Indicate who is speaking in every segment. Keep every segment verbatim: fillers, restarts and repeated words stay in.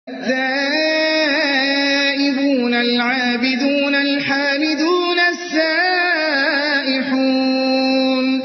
Speaker 1: التائبون العابدون الحامدون السائحون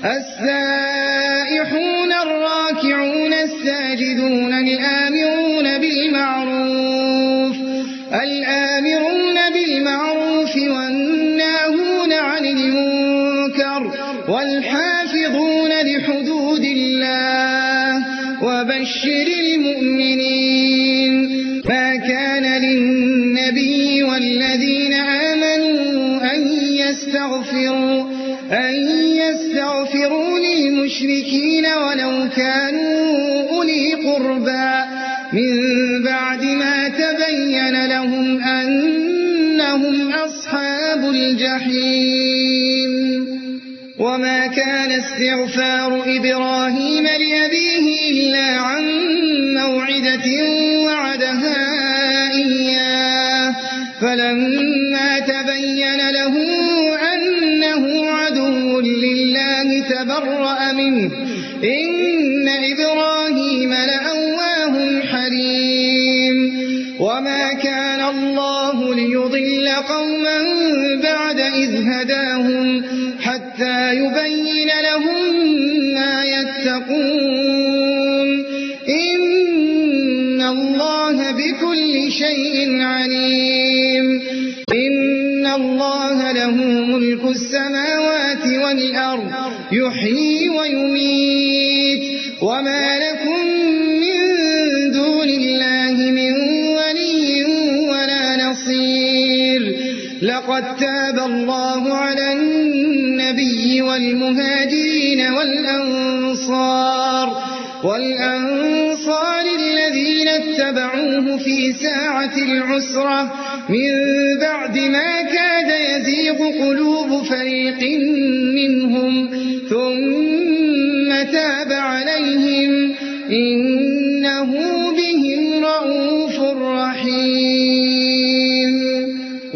Speaker 1: السائحون الراكعون الساجدون الآمرون بالمعروف الآمرون بالمعروف والناهون عن المنكر والحافظون لحدود الله وبشر المؤمنين. ما كان للنبي والذين آمنوا أن يستغفروا أن يستغفروا للمشركين ولو كانوا أولي قربى من بعد ما تبين لهم أنهم أصحاب الجحيم. وما كان استغفار إبراهيم لأبيه إلا عن موعدة وعدها إياه فلما تبين له أنه عدو لله تبرأ منه إن إبراهيم لأواه حليم. وما كان الله ليضل قوما بعد إذ هداهم حتى يبين لهم ما يتقون إن الله بكل شيء عليم. إن الله له ملك السماوات والأرض يحيي ويميت وما لكم من دون الله من ولي ولا نصير. لقد تاب الله على النبي والمهاجرين والأنصار والأنصار الذين اتبعوه في ساعة العسرة من بعد ما كاد يزيغ قلوب فريق منهم ثم تاب عليهم إنه